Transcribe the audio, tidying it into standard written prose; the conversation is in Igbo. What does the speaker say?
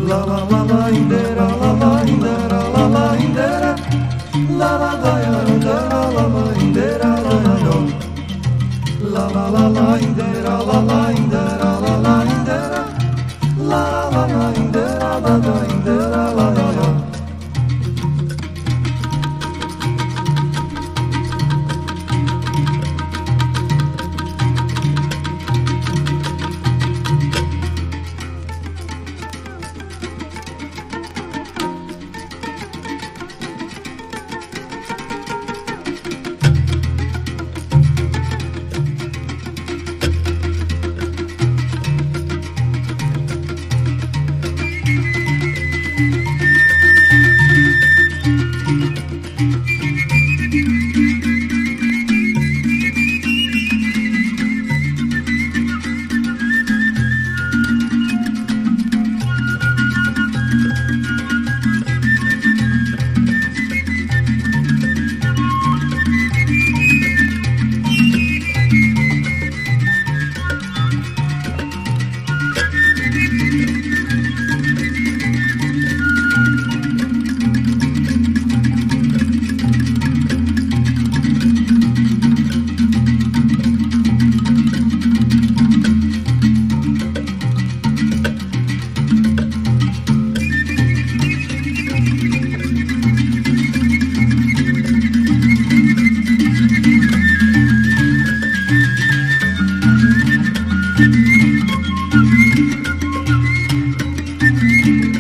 La la la la indera, la la indera, la la indera, la la da ya da la la indera, la la do. La la la la indera, la la indera, la la indera, la la la indera, la la.